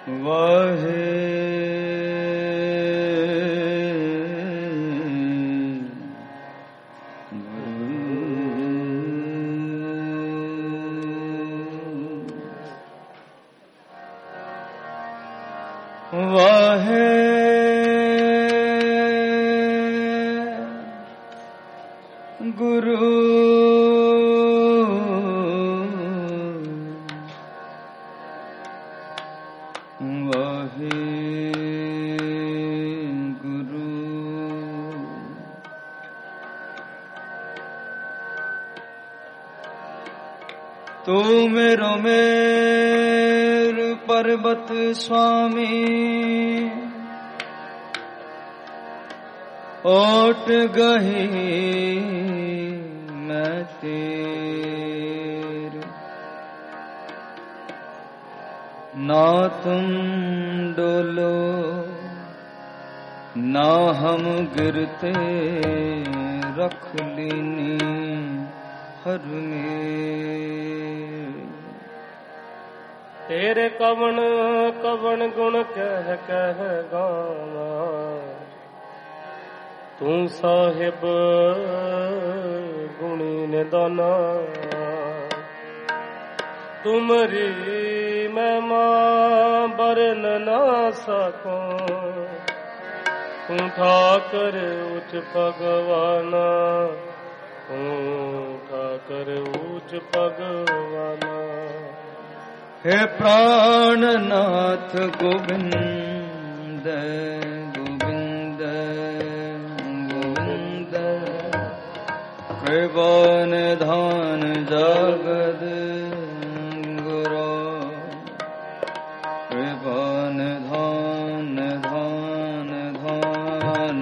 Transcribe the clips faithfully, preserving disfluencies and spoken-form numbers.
वाहे वाहे गुरु वाहे गुरु तू मेरो मेर पर्वत स्वामी ओट गही मैं तेरे ना तुम डोलो ना हम गिरते रख लीनी हर में तेरे कवन कवन गुण कह कह गावा तू साहिब गुणी निदाना तुमरी महिमा बरन ना सकूं तू ठाकर उच्च भगवाना तू ठाकर उच्च भगवाना। हे प्राणनाथ गोविंद गोविंद गोविंद कृपा निधान जगद गुरु कृपा निधान धान धान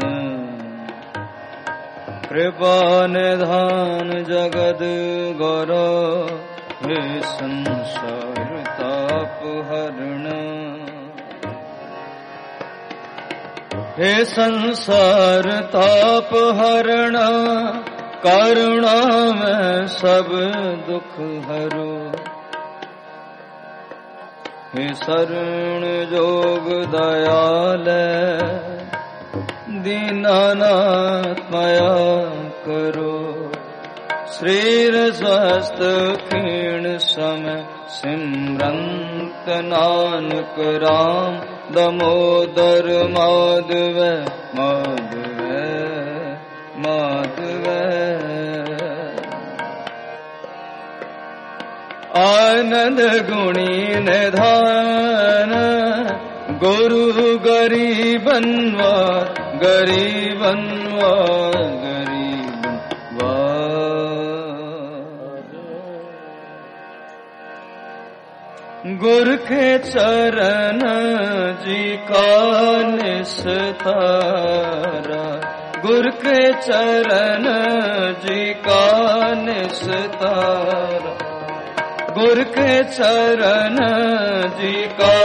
कृपा निधान जगद गुरु हे संसार ताप हरण हे संसार ताप हरण करुणा में सब दुख हरो हे शरण जोग दयाल दीनानाथ माया करो शरीर स्वस्थ क्षीण समय सिमरंत नानक राम दामोदर माधव माधव माधव आनंद गुणी निधान गुरु गरीबन्वार गरीबन्वार गुर के चरण जी का निस्तारा गुर के चरण जी का निस्तारा गुर के चरण जी का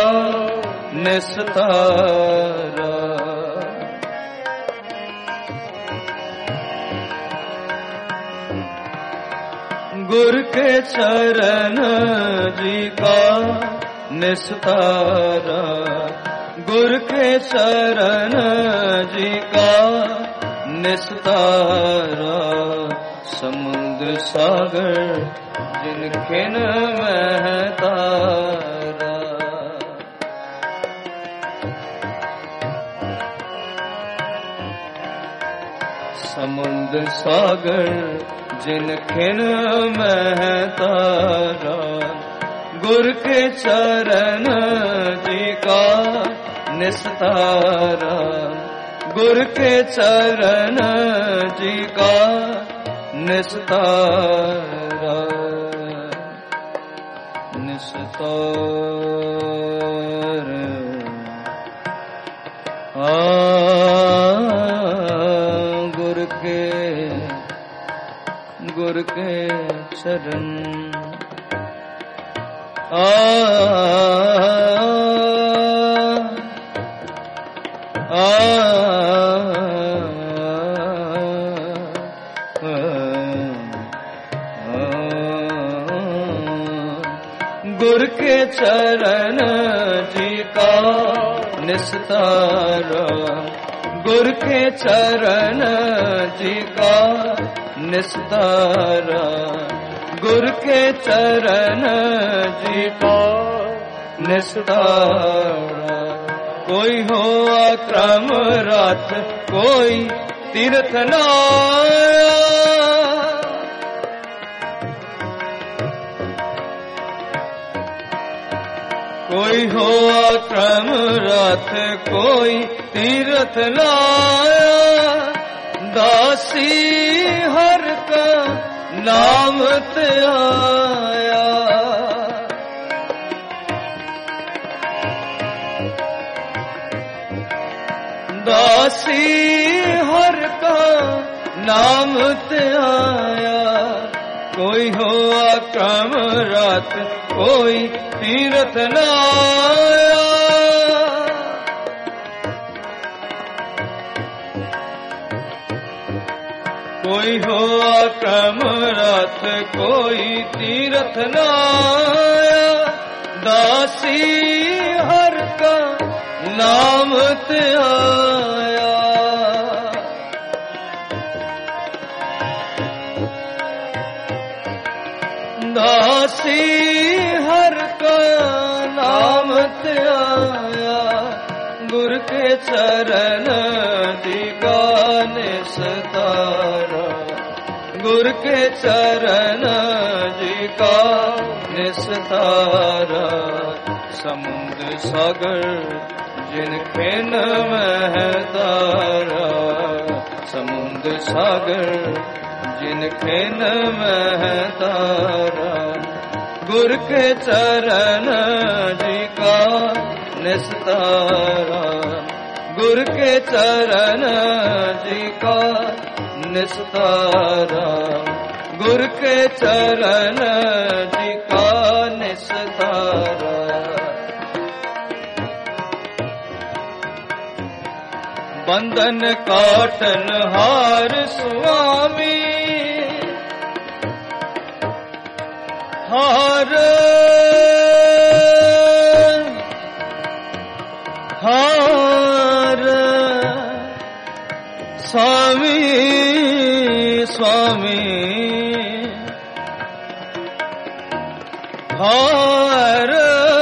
निस्तारा गुर के चरण जी का निस्तारा गुर के चरण जी का निस्तारा समुद्र सागर जिनखिन में तारा समुद्र सागर जिनखिन में तारा गुर के चरण जी का निस्तारा गुर के चरण जी का निस्तारा निस्तार आ गुर के गुर के चरण आ आ गुर के चरण जी का निस्तारा, गुर के चरण जी का निस्तारा, गुर के चरण जी का निस्तारा। कोई हो अक्रम रात, कोई तीर्थ नाया, कोई हो अक्रम रात, कोई तीर्थ लाया, दासी हर का नाम त्याया। दासी हर का नाम त्याया, कोई हो अक्रम रात, कोई तीर्थ नाया। कोई हो अक्रम रात, कोई तीर्थ नाया, दासी हर का नाम त्याया। दासी हर का नाम त्याया, गुर के चरण जी का निस्तारा, गुर के चरण जी का निस्तारा। समुद्र सागर जिन खेन में तारा, समुद्र सागर जिन खेन में तारा, गुर के चरण जी का निस्तारा, गुर के चरण जी का निस्तारा, गुर के चरण जी का निस्तारा। बंधन काटन हार स्वामी, हार हार स्वामी स्वामी, हार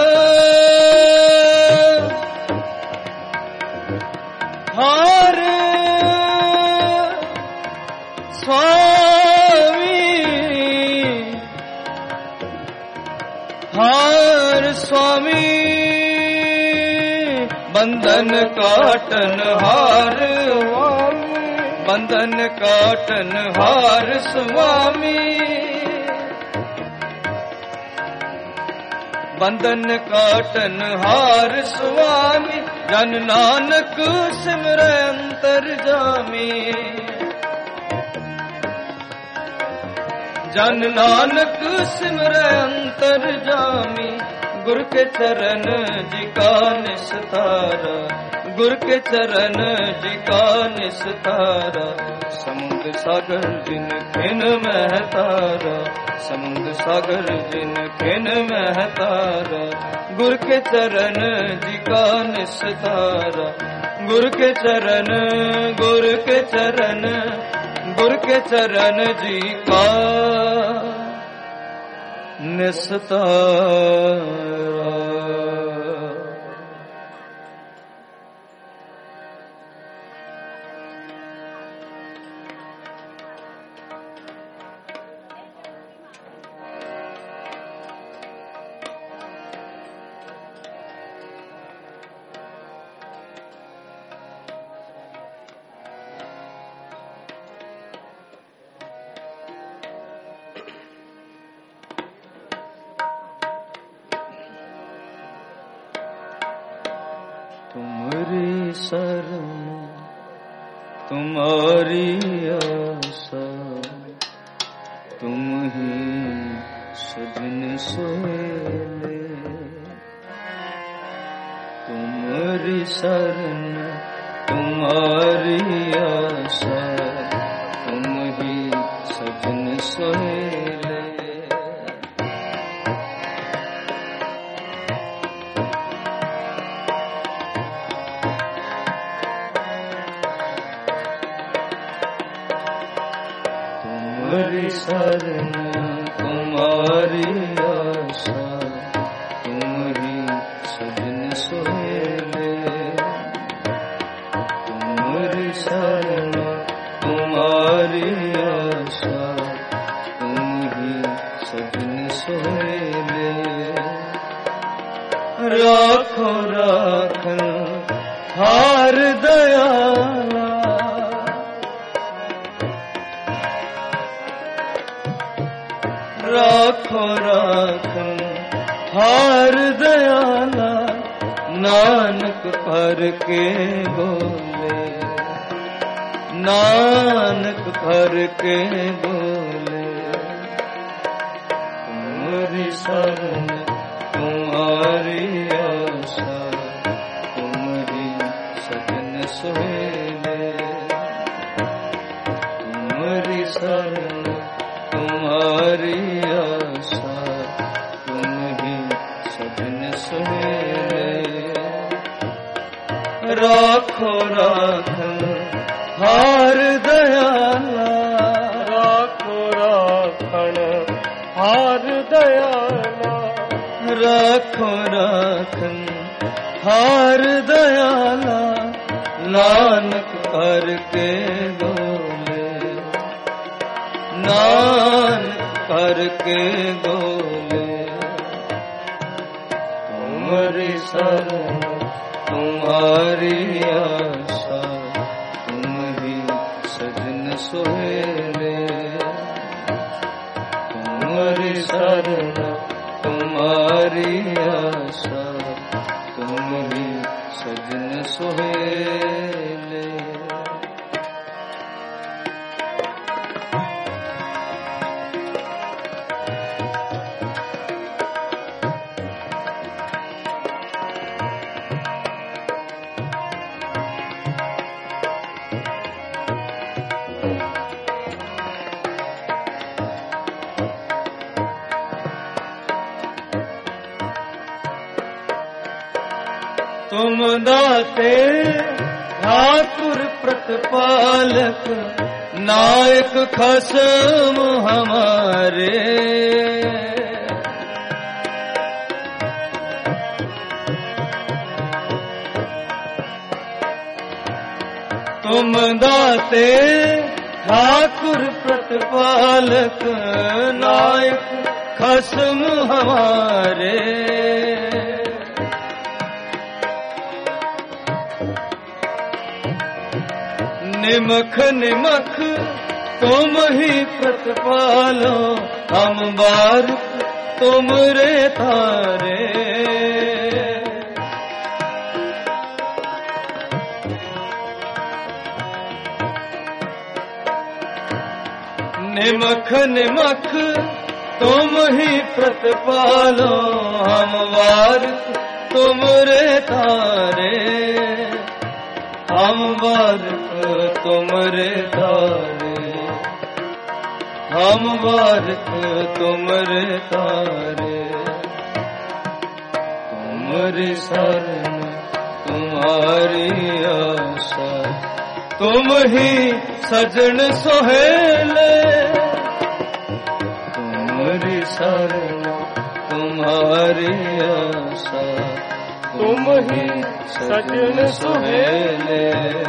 हार स्वामी, हार स्वामी। बंधन काटन हार स्वामी, बंधन काटन हार स्वामी, बंधन काटन हार स्वामी। जन नानक सिमर अंतरजामी, जन नानक सिमर अंतरजामी, गुर के चरण जी का निस्तारा, गुर के चरण जी का निस्तारा। समुद्र सागर जिन खेन में तारा, समुद्र सागर जिन खेन में तारा, गुर के चरण जी का निस्तारा, गुर के चरण, गुर के चरण, गुर के चरण जी का निस्तारा। तुम्हारी शरण तुम्हारी आशा, तुम ही सजन सोए। तुम्हारी शरण तुम्हारी आशा, तुम ही सजन सोए। तुम्हारी शरण तुम्हारी आशा, तुम ही सजन सोहेले। तुम्हारी शरण तुम्हारी आशा, तुम ही सजन सोहेले। राखो राखन हार दयाला, राखो राखन हार दयाला। नानक पर के बोले, नानक पर के बोले। तुम्हारी शरण तुम्हारी आशा, तुम ही सजन सोहेले। तुम्हारी शरण तुम्हारी आशा, तुम ही सजन सोहेले। राखो राखन हार दयाला, राखो राखन हार दयाला। राखो राखन हार दयाला। नानक कर के बोले, नानक कर के बोले। तुम्हारी शरण तुम्हारी आशा, तुम ही सजन सोहेले। तुम्हारी शरण तुम्हारी आशा, तुम ही सजन सोहेले। तुम दाते ठाकुर प्रतिपालक, नायक खसम हमारे। तुम दाते ठाकुर प्रतिपालक, नायक खसम हमारे। निमख निमख तुम ही प्रतिपालो, हम बारिक तुमरे तारे। निमख निमख तुम ही प्रतिपालो, हम बारिक तुमरे तारे। हम बारिक तुमरे तारे, हम बारिक तुमरे तारे। तुम्हारी शरण तुम्हारी आशा, तुम ही सजन सोहेले। तुम्हारी शरण तुम्हारी आशा, तुम ही सजन सोहेले।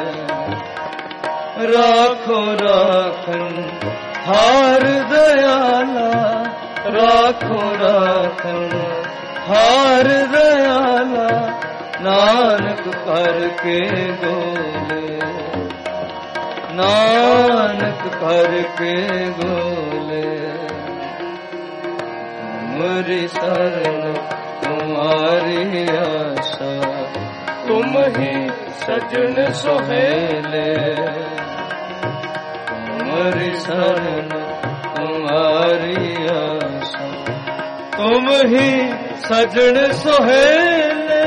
राखो राखन हार दयाला, राखो राखन हार दयाला। नानक कर के बोले, नानक कर के बोले। तुम्हारी शरण तुम्हारी आशा, तुम ही सजन सोहेले। तुम्हारी शरण तुम्हारी आशा, तुम ही सजन सोहेले।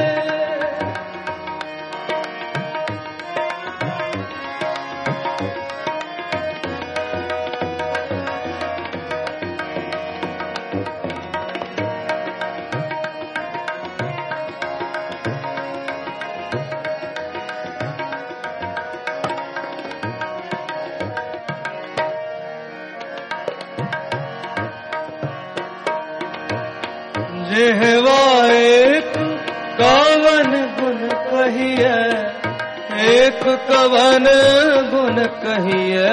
जेहवा एक कावन गुण कहिए, एक कवन गुण कहिए।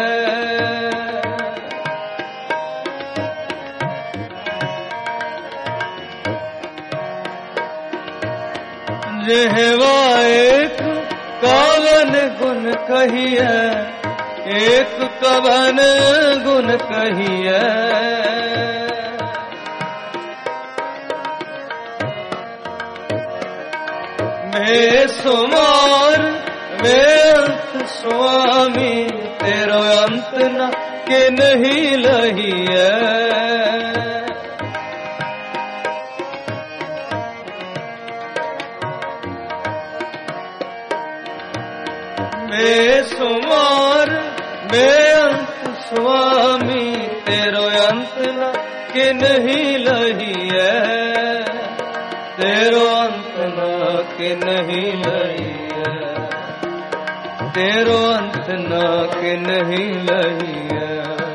जेहवा एक कावन गुण कहिए, एक कवन गुण कहिए। वे सुमार वे अंत स्वामी, तेरो अंत न के नहीं लहिए। वे सुमार वे अंत स्वामी, तेरो अंत न के नहीं लहिए। तेरो अंत न के नहीं लहिए, तेरो अंत न के नहीं लहिए।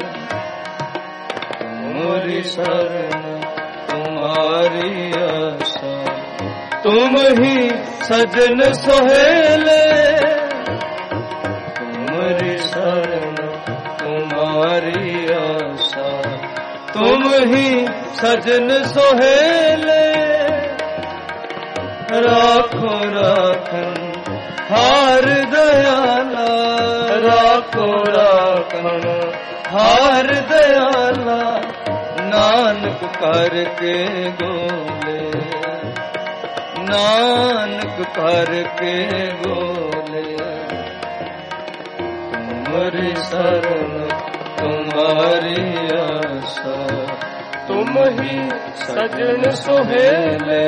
मोरी शरण तुम्हारी आशा, तुम ही सजन सोहेले। तुम्हारी शरण तुम्हारी आशा, तुम ही सजन सोहेले। राखो राखन हार दयाला, राखो राखन हार दयाला। नानक करके गोले, नानक करके गोले। तुम्हारी शरण तुम्हारी आशा, तुम ही सजन सोहेले।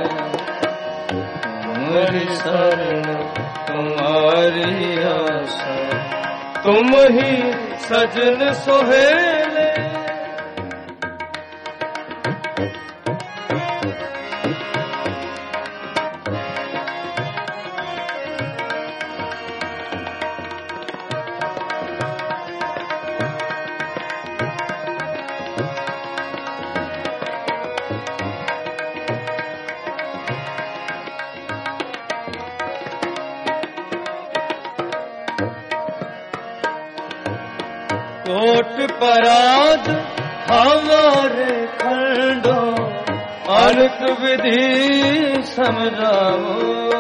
तुम्हारी शरण तुम्हारी आशा, तुम ही सजन सोहेले। कोट पराध हमारे खंडो, अनक विधि समझाओ।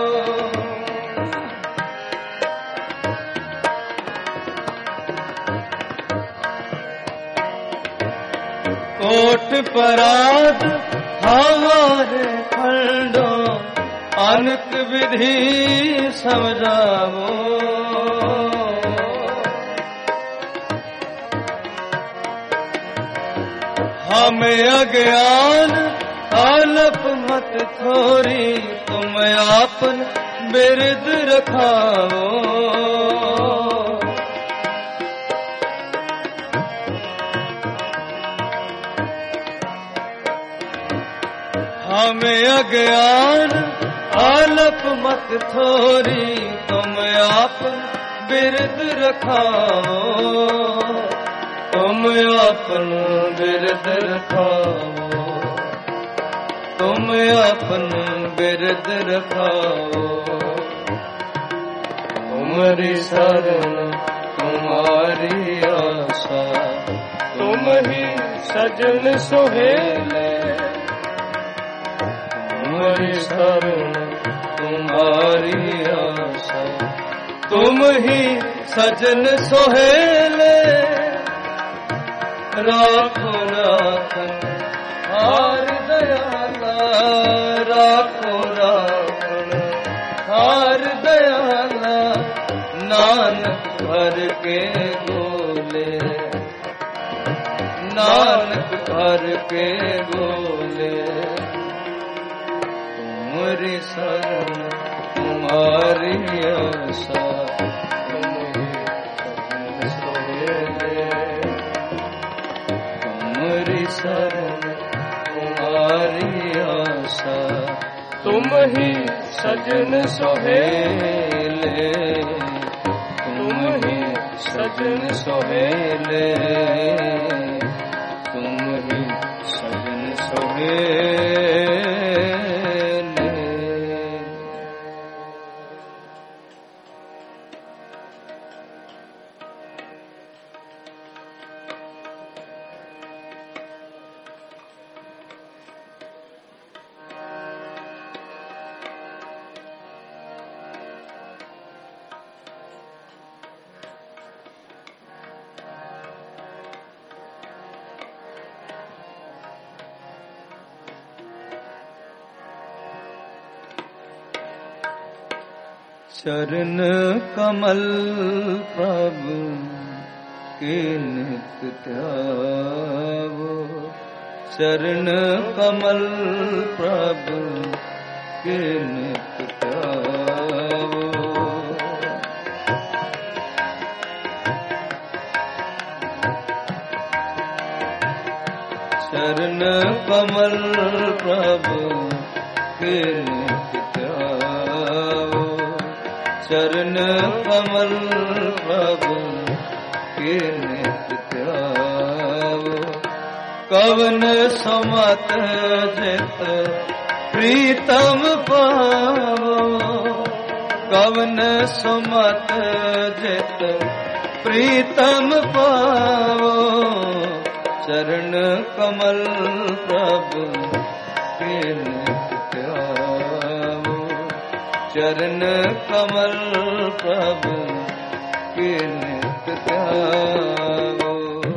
कोट पराध हमारे खंडो, अनक विधि समझाओ। हमें अज्ञान आलप मत थोरी, तुम आपन बिरद रखाओ। हमें अज्ञान आलप मत थोरी, तुम आपन बिरद रखाओ। तुम अपन बिरद रखाओ, तुम अपन बिरद रखाओ। तुम्हारी शरण तुम्हारी आशा, तुम ही सजन सोहेले। तुम्हारी शरण तुम्हारी आशा, तुम ही सजन सोहेले। राखो राखन हार दयाला, राखो राखन हार दयाला। नानक भर के गोले, नानक भर के गोले। तुम्हारी शरण तुम्हारी आशा, शरण तुम्हारी आशा, तुम ही सजन सोहेले। तुम ही सजन सोहेले, तुम ही सजन सोहेले। चरण कमल प्रभु के नित ध्यावो, चरण कमल प्रभु के नित ध्यावो। चरण कमल प्रभु के नित ध्यावो, चरण कमल प्रभु के नित ध्यावो। कवन समत जित प्रीतम पावो, कवन समत जित प्रीतम पावो। चरण कमल प्रभु के नित ध्यावो, चरण कमल प्रभु के नित ध्यावो।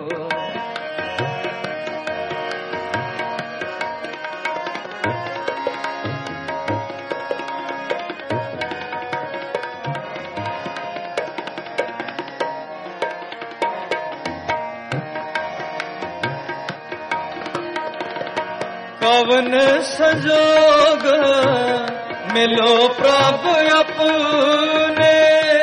कवन संजोग मिलो प्रभु अपने,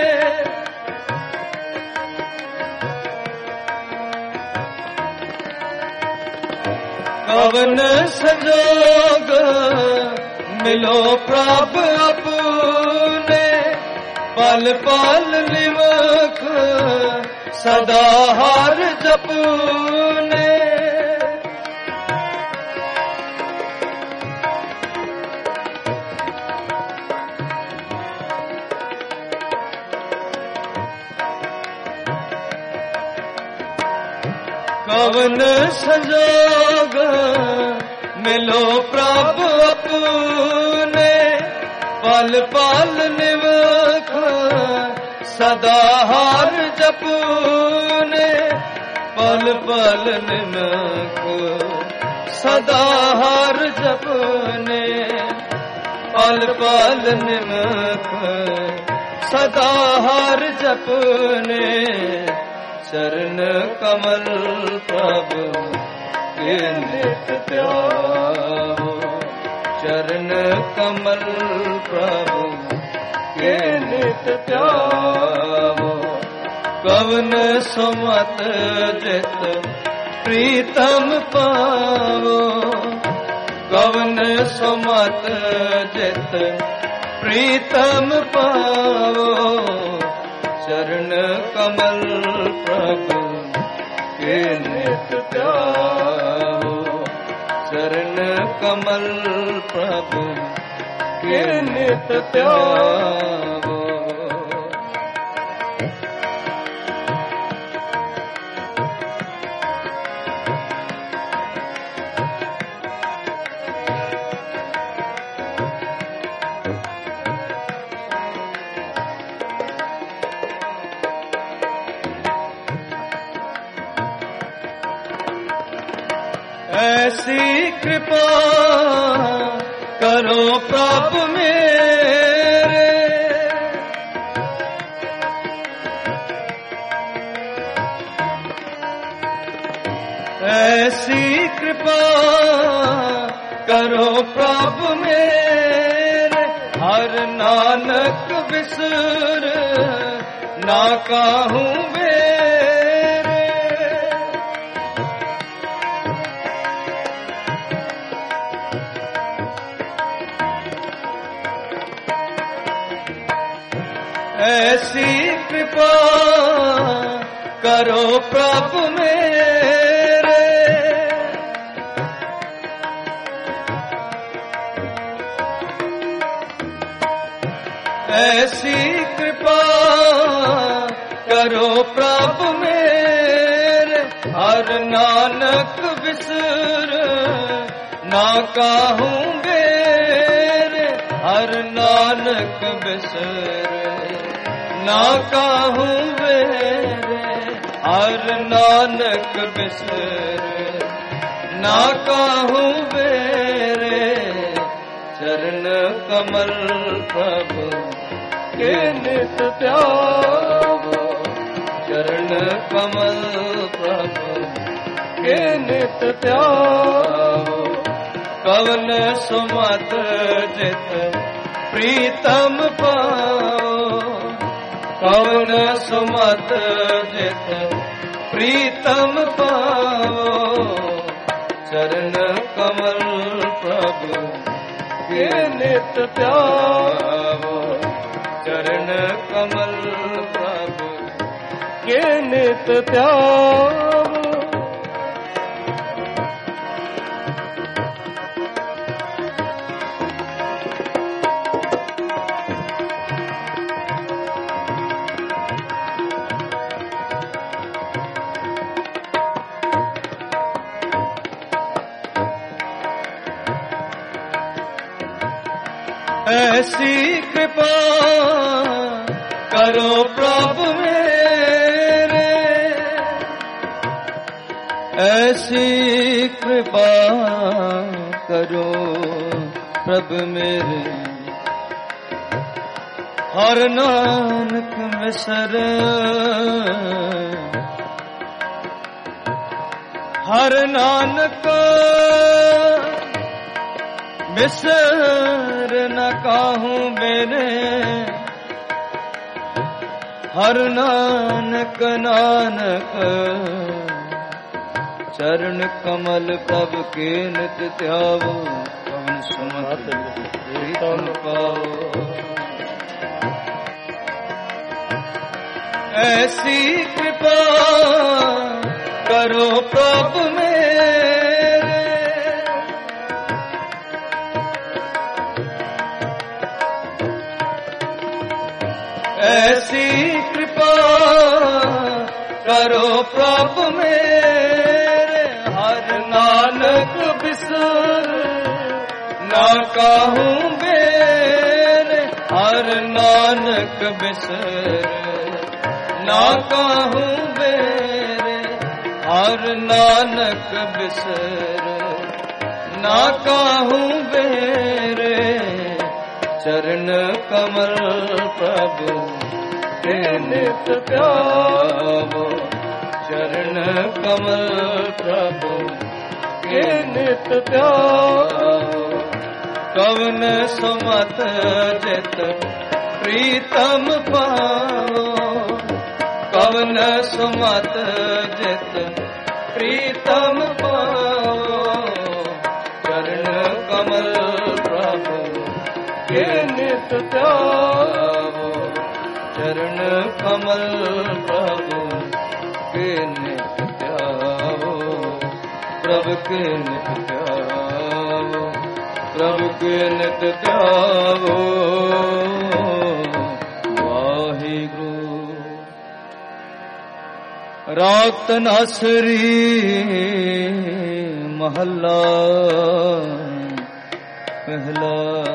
कवन संजोग मिलो प्रभु अपने। पल पल निमख सदा हर जपने, कवन संजोग मिलो प्रभु अपने। पल पल निमख सदा हर जपने, पल पल निमख सदा हर जपने। पल पल निमख सदा हर जपने। चरण कमल प्रभु के नित ध्यावो, चरण कमल प्रभु के नित ध्यावो। कवन सुमत जित प्रीतम पावो, कवन सुमत जित प्रीतम पावो। चरण कमल प्रभु के नित ध्यावो, चरण कमल प्रभु के नित ध्यावो। ऐसी कृपा करो प्रभु मेरे, ऐसी कृपा करो प्रभु मेरे। हर नानक बिसर ना काहूँ ऐसी कृपा करो प्रभु मेरे। ऐसी कृपा करो प्रभु मेरे। हर नानक बिसर ना काहूँ बेरे। हर नानक बिसर ना काहूँ बेरे। हर नानक बिसर ना काहूँ बेरे। चरण कमल प्रभु ਕੇ ਨਿਤ ਧਿਆਵੋ ਚਰਨ ਕਮਲ ਪ੍ਰਭ ਕੇ ਨਿਤ ਧਿਆਵੋ ਕਵਨ ਸੁਮਤ ਜਿਤ ਪ੍ਰੀਤਮ ਪਾਓ ਕਵਨ ਸੁਮਤ ਜਿਤ ਪ੍ਰੀਤਮ ਪਾਓ ਚਰਨ ਕਮਲ ਪ੍ਰਭ ਕੇ ਨਿਤ ਧਿਆਵੋ ਚਰਨ ਕਮਲ ਪ੍ਰਭ ਕੇ ਨਿਤ ਧਿਆਵੋ ऐसी कृपा करो प्रभु मेरे ऐसी कृपा करो प्रभु मेरे हर नानक मिसर हर नानक बिसर न काहूँ मेरे हर नानक नानक चरण कमल प्रभु के नित ध्यावो पवन सुमत प्रीतम पाओ ऐसी कृपा करो प्रभु मेरे ऐसी कृपा करो प्रभु मेरे हर नानक बिसर ना काहूँ मेरे हर नानक बिसर ना काहूँ मेरे हर नानक बिसर ना काहूँ मेरे चरण कमल प्रभु के नित ध्यावो चरण कमल प्रभु के नित ध्यावो कवन सुमत जित प्रीतम पाओ कवन सुमत जित प्रीतम पाओ चरण कमल प्रभु के नित ध्यावो चरण कमल प्रभु के नित ध्यावो प्रभु के नित ध्यावो प्रभु के नित ध्यावो वाहिगुरु राग तनासरी महला पहला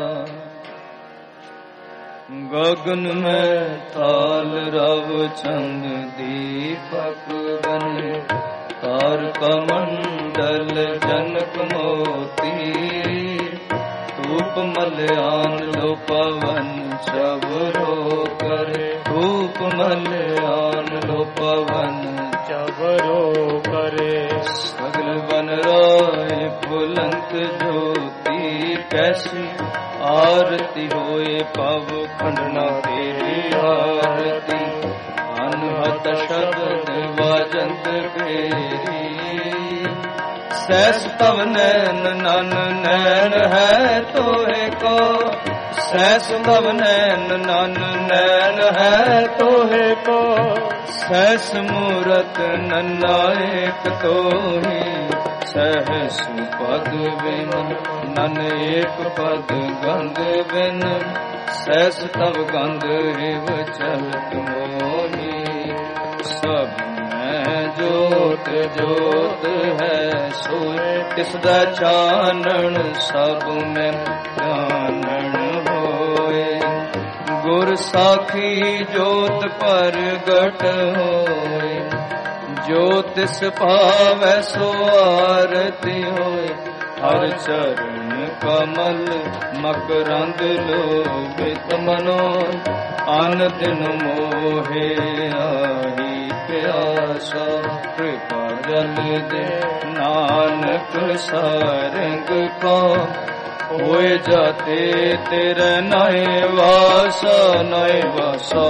गगन में ताल रव छंद दीपक बने तारक मंडल जनक मोती धूप मल्यान लो पवन चबरो करे धूप मल्यान लो पवन चबरो करे सगल बन राय फुलंत ज्योति कैसी आरती होए पव खंडना तेरी आरती अनहत शब्द वाजंत फेरी सहस तव नैन नन नैन है तोहे को सहस तव नैन नन नैन है तोहे को सहस मूरत नन्ना एक तोही सहस पद बिन नन एक पद गंध बिन सहस तब गंध रिव चलत मोही सब में जोत जोत है सोए तिसदा चानन सब में चानन होए गुर साखी जोत परगट होए जो तिस पावै सो आरती होए हर चरण कमल मकरंद लोभित मनो ਅਨ ਦਿਨ ਮੋਹੇ ਆਹੀ ਪਿਆਸਾ, ਕਿਰਪਾ ਜਲ ਦੇ ਨਾਨਕ ਸਾਰੰਗ ਕਾ, ਹੋਏ ਜਾਤੇ ਤੇਰੇ ਨਾਏ ਵਾਸਾ, ਨਾਏ ਵਾਸਾ।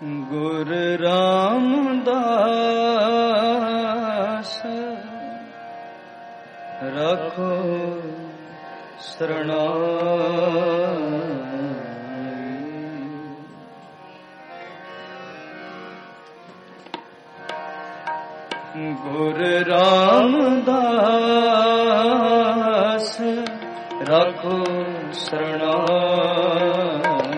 गुर रामदास रखो शरणाई। गुर रामदास रखो शरणाई।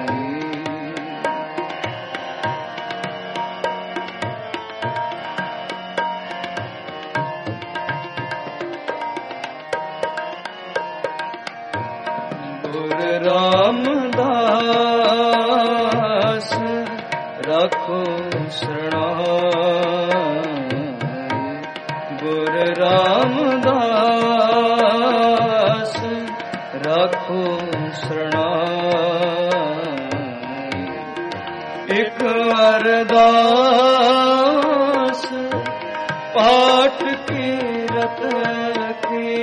रामदास रखो शरणाई। गुर रामदास रखो शरणाई। एक अरदास पाठ कीरत की।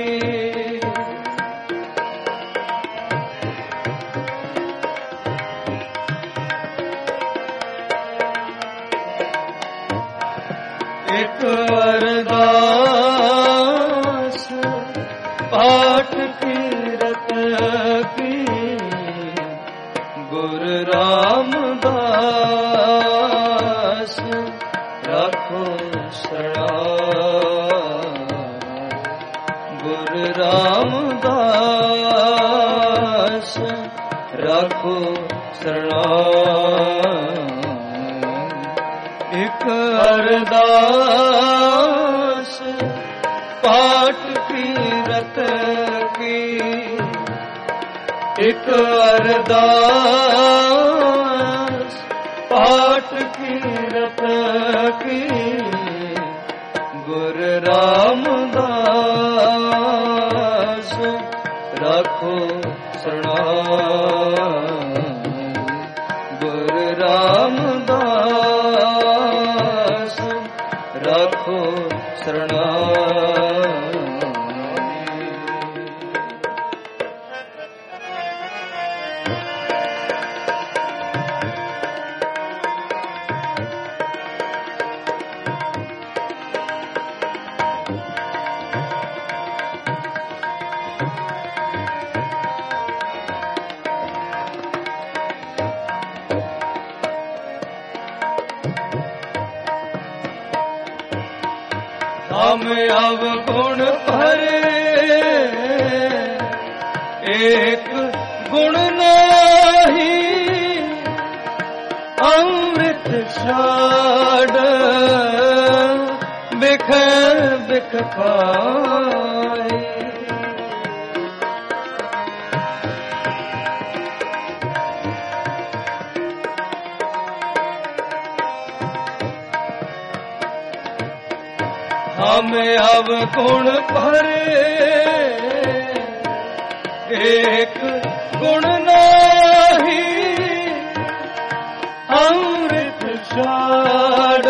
एक अरदास पाठ कीरत की। गुर रामदास रखो शरणाई। गुर रामदास रखो शरणाई। एक अरदास पाठ कीरत की। एक अरदास पाठ कीरत की। गुर रामदास रखो शरणाई। गुर रामदास रखो शरणाई। हम अवगुण भरे एक गुण नाही। अमृत छाड़ बिख बिख खाए। हम अवगुण भरे एक गुण नाही। अमृत छाड़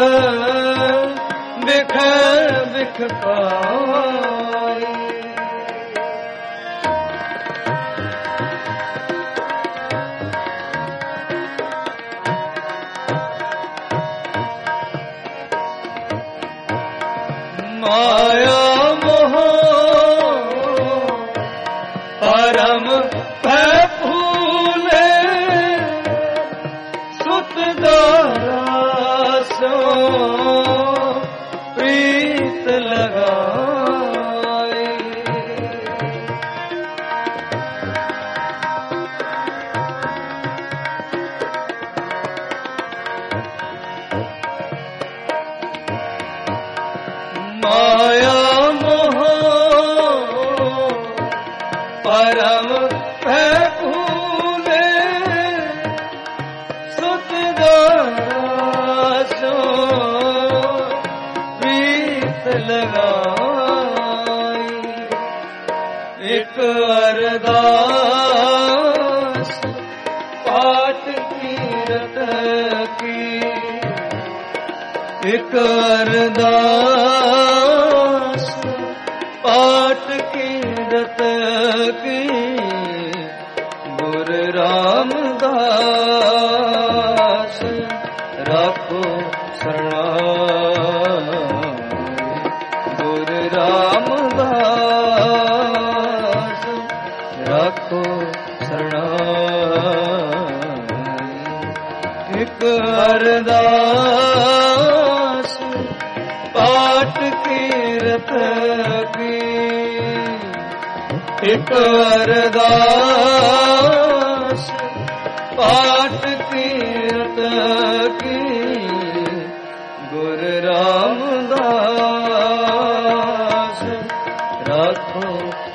बिख बिख खाए। माया मोह परम भय फूले। सुत दासो प्रीत लगाए। माया मोह परम भय फूले। सुत दासो प्रीत लगाई। एक अरदास पाठ कीरत की। एक अरदास पाठ कीरत की। गुर रामदास अरदास पाठ कीरत की, एक अरदास पाठ कीरत की, गुरु रामदास राखो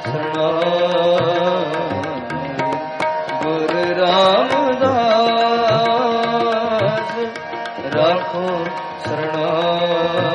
शरणाई, गुरु रामदास राखो शरणाई।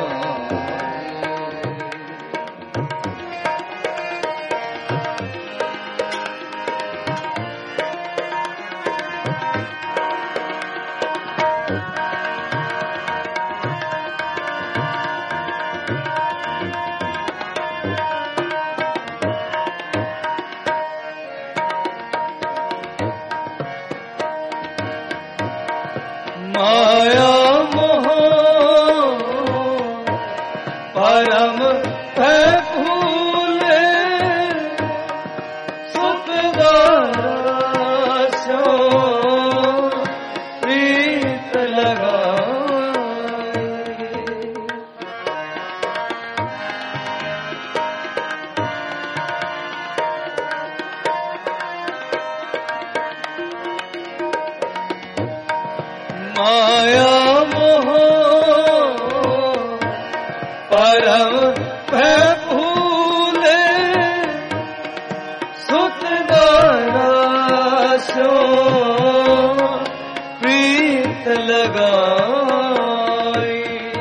माया मोह परम है भूले, सुखदास्यो प्रीत लगाए। माया मोह परम है भूले, सुत दास्यो प्रीत लगाई।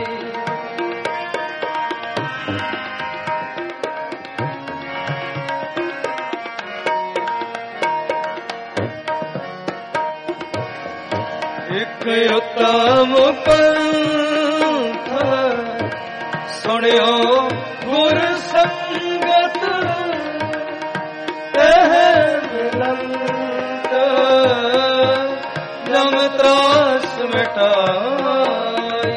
एक उत्तम पंथ सुनियो गुर संगत, कह मिलंत जम त्रास मिटाई।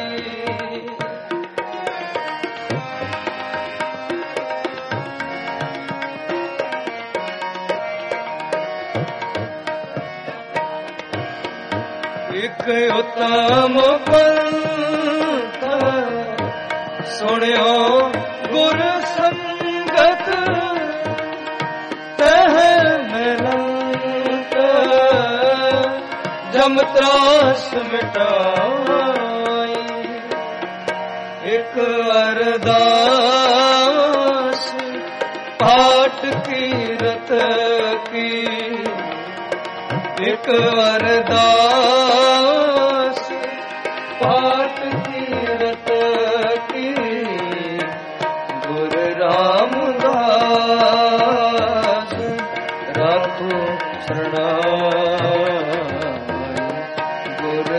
एक उत्तम पंथ सुनियो गुर संगत, कह मिलंत जम त्रास मिटाई। एक अरदास पाठ कीरत की, एक अरदास पाठ कीरत की, गुरु रामदास राखो शरणाई, गुरु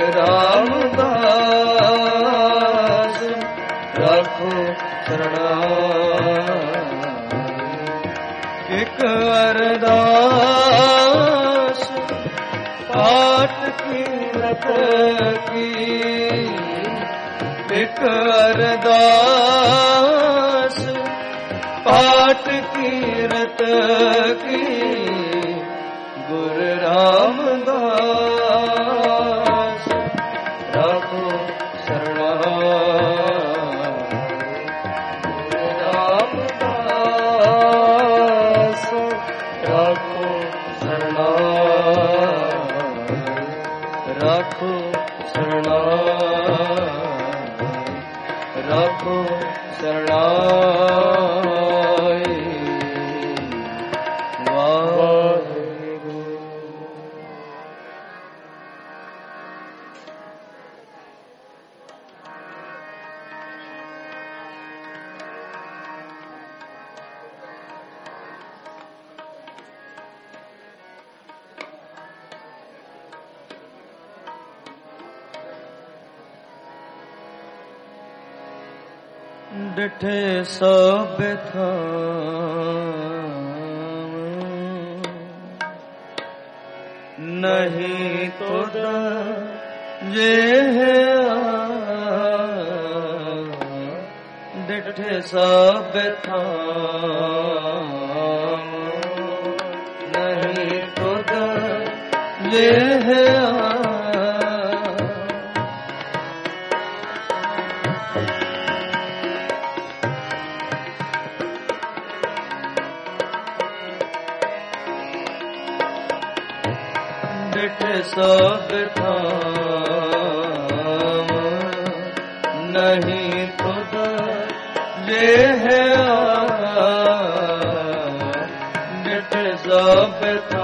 रामदास राखो शरणाई। एक अरदास पाठ कीरत की, एक अरदास पाठ कीरत की, गुरु रामदास राखो शरणाई, गुरु रामदास राखो शरणाई, राखो शरणाई, राखो शरणाई। वाहिगुरु। डिठे सब थाम, नहीं तो ये डिठे सब थाम, नहीं तो ये ਡਿਠ ਸਭ ਥਾਮ ਨਹੀਂ ਤੁਧ ਜਿਹ ਡਿਠ ਸਭ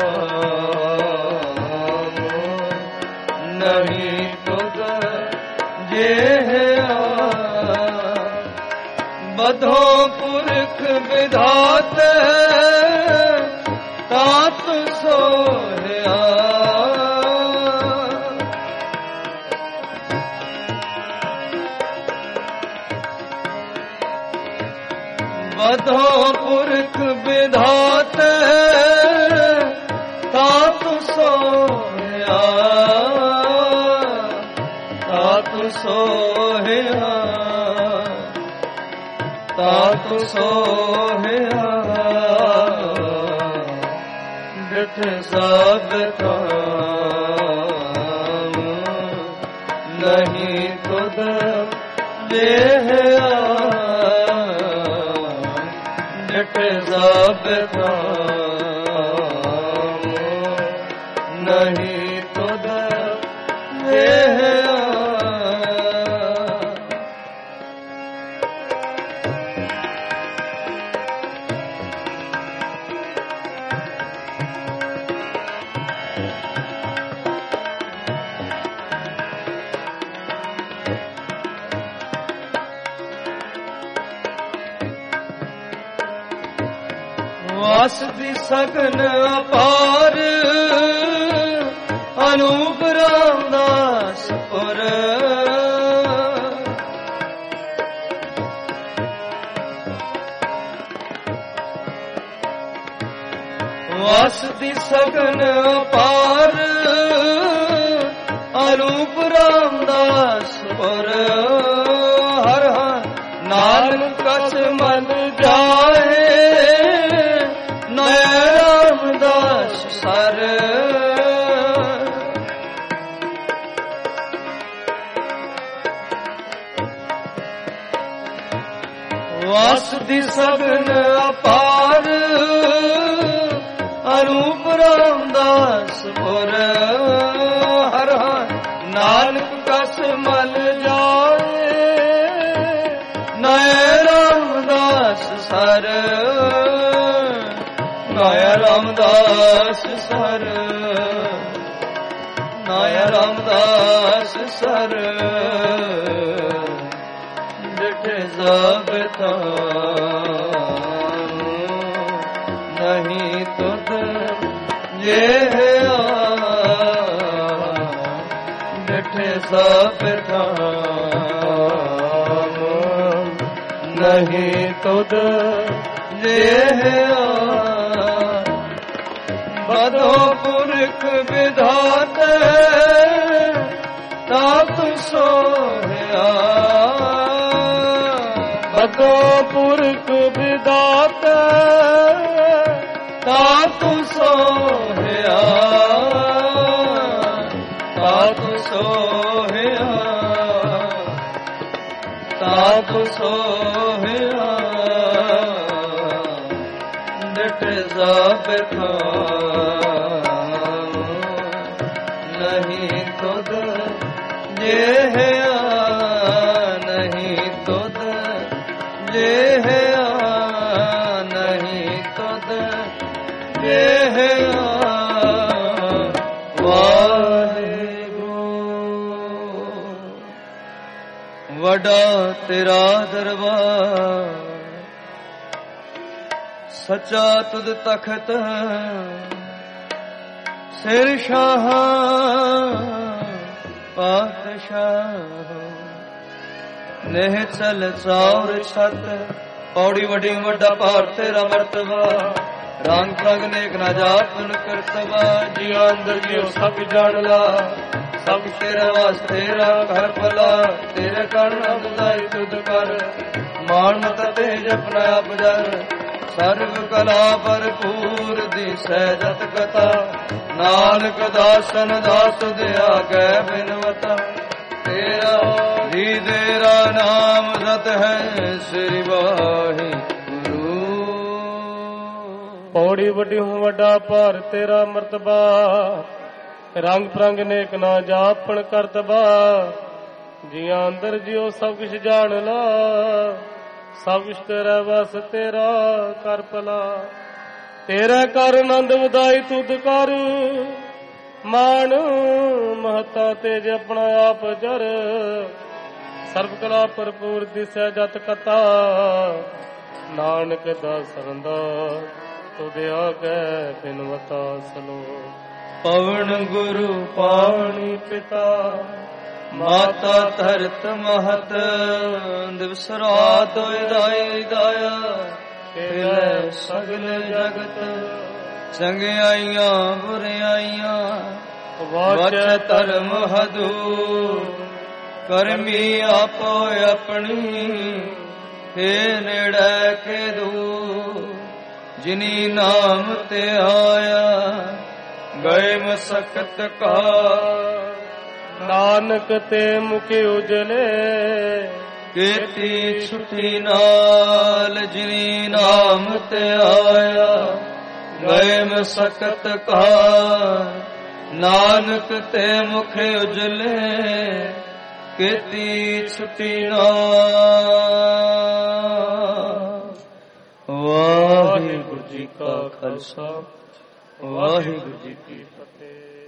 ਥਾਮ ਨਹੀਂ ਤੁਧ ਜਿਹ ਬਧੋ ਪੁਰਖ ਵਿਧਾਤ ਤਾਤ ਸੋਹਿਆ ਬਧੋ ਪੁਰਖ ਵਿਧਾਤ ਤਾਤ ਸੋਹਿਆ ਤਾਤ ਸੋਹਿਆ ਤਾਤ ਸੋਹਿਆ ਡਿਠ ਸਭ ਥਾਮ ਨਹੀਂ ਤੁਧ ਜਿਹਾ ਡਿਠ ਸਭ ਥਾਮ ਨਹੀਂ ਤੁਧ ਜਿਹਾ ਵਸ ਦੀ ਸਗਨ ਅਪਾਰ ਅਨੂਪ ਰਾਮਦਾਸ ਪੁਰ ਵਸ ਦੀ ਸਗਨ ਅਪਾਰ ਅਨੂਪ ਰਾਮਦਾਸ ਪੁਰ ਹਰ ਹਰ ਨਾਨਕ ਕਛ ਮਨ ਜਾਏ ਰਾਮਦਾਸ ਸਰ ਵਸ ਦੀ ਸਗਨ ਅਪਾਰ ਅਨੂਪ ਰਾਮਦਾਸ ਪੁਰ ਹਰ ਹਰ ਨਾਨਕ ਕਸ ਮਲ ਜਾਏ ਨੈ ਰਾਮਦਾਸ ਸਰ ਨਾਇਆ ਰਾਮਦਾਸ ਸਰ ਨਾਇਆ ਰਾਮਦਾਸ ਸਰ ਡਿਠ ਸਭ ਥਾਮ ਨਹੀਂ ਤੁਧ ਜਿਹਾ ਡਿਠ ਸਭ ਥਾਮ ਨਹੀਂ ਤੁਧ ਜਿਹਾ ਬਧੋ ਪੁਰਖ ਵਿਧਾਤ ਤਾਤ ਸੋਹਿਆ ਬਧੋ ਪੁਰਖ ਵਿਧਾਤ ਤਾਤ ਸੋਹਿਆ ਤਾਤ ਸੋਹਿਆ ਤਾਤ ਸੋਹਿਆ ਡਿਠ ਸਭ ਥਾਮ ਨਹੀਂ ਤੁਧ ਜਿਹਾ ਨਹੀਂ ਤੁਧ ਜਿਹਾ ਨਹੀਂ ਤੁਧ ਜਿਹਾ ਵਾਹਿਗੁਰੂ ਵੱਡਾ ਤੇਰਾ ਦਰਬਾਰ ਸੱਚਾ ਤੁਧ ਤਖਤ ਸਿਰ ਸ਼ਾਹ ਪਾਤਸ਼ਾਹ ਨਹਿ ਚਲ ਚੌਰ ਛਤ ਪੌੜੀ ਵੱਡੀ ਵੱਡਾ ਭਾਰ ਤੇਰਾ ਮਰਤਬਾ ਰੰਗ ਰੰਗ ਨੇਕ ਨਾ ਜਾਪਨ ਕਰਤਬਾ ਜੀਉ ਅੰਦਰ ਜਿਉ ਸਭ ਜਾਣ ਲਾ ਸਭ ਤੇਰੇ ਵਾਸਤੇ ਰਾ ਘਰ ਭਲਾ ਤੇਰੇ ਕਣ ਅਬਦਾਈ ਤੁਧ ਕਰ ਮਾਨ ਮਤ ਤੇਜ ਆਪਣਾ ਆਪ ਜਰ ਸਰਬ ਕਲਾ ਭਰਪੂਰ ਦੀ ਸਹਿਜਤ ਕਥਾ ਨਾਨਕ ਦਾਸਨ ਦਾਸ ਦਿਆ ਕੈ ਬਿਨਵਤਾ ਤੇਰਾ ਜੀ ਤੇਰਾ ਨਾਮ ਸਤ ਹੈ ਸ੍ਰੀ ਵਾਹਿਗੁਰੂ ਪੌੜੀ ਵੱਡੀ ਹੂੰ ਵੱਡਾ ਭਾਰ ਤੇਰਾ ਮਰਤਬਾ ਰੰਗ ਪ੍ਰੰਗ ਨੇਕ ਨਾ ਜਾਪਣ ਕਰਤਬਾ ਜੀਆਂ ਅੰਦਰ ਜਿਉ ਸਭ ਕੁਛ ਜਾਣ ਲਾ ਸਭ ਕੁਛ ਤੇਰਾ ਵਸ ਤੇਰਾ ਕਰ ਭਲਾ ਤੇਰਾ ਕਰ ਆਨੰਦ ਵਧਾਈ ਤੁਧ ਕਰ ਮਾਣ ਮਹਤਾ ਤੇਜ ਆਪਣਾ ਆਪ ਜਰ ਸਰਬ ਕਲਾ ਭਰਪੂਰ ਦਿਸੈ ਜਤ ਕਤਾ ਨਾਨਕ ਦਾ ਸਰੰਦਾ ਤੁਧ ਆਗੈ ਬਿਨਵਤਾ ਸਲੋ ਪਵਨ ਗੁਰੂ ਪਾਵਨੀ ਪਿਤਾ ਮਾਤਾ ਧਰਤ ਮਹਤ ਦਿਵਸ ਰਾਤ ਵਿਦਾਈ ਦਾਇਆ ਤੇਰੇ ਸਗਲ ਜਗਤ ਚੰਗਿਆਈਆਂ ਬੁਰਿਆਈਆਂ ਵਾਚੈ ਧਰਮ ਹਦੂ ਕਰਮੀ ਆਪੋ ਆਪਣੀ ਹੇ ਨੇੜੇ ਕੇ ਦੂ ਜਿਨੀ ਨਾਮ ਤੇ ਆਇਆ ਗਏ ਮਸਕਤ ਕਾ ਨਾਨਕ ਤੇ ਮੁਖ ਉਜਲੇ ਕੀਤੀ ਛੁੱਟੀ ਨਾਲ ਜਿਨੀ ਨਾਮ ਤੇ ਆਇਆ ਗਏ ਮਸਕਤ ਕਾ ਨਾਨਕ ਤੇ ਮੁਖ ਉਜਲੇ ਕੀਤੀ ਛੁੱਟੀ ਨਾਲ। ਵਾਹਿਗੁਰੂ ਜੀ ਕਾ ਖਾਲਸਾ ਵਾਹਿਗੁਰੂ ਜੀ ਕੀ ਫਤਿਹ।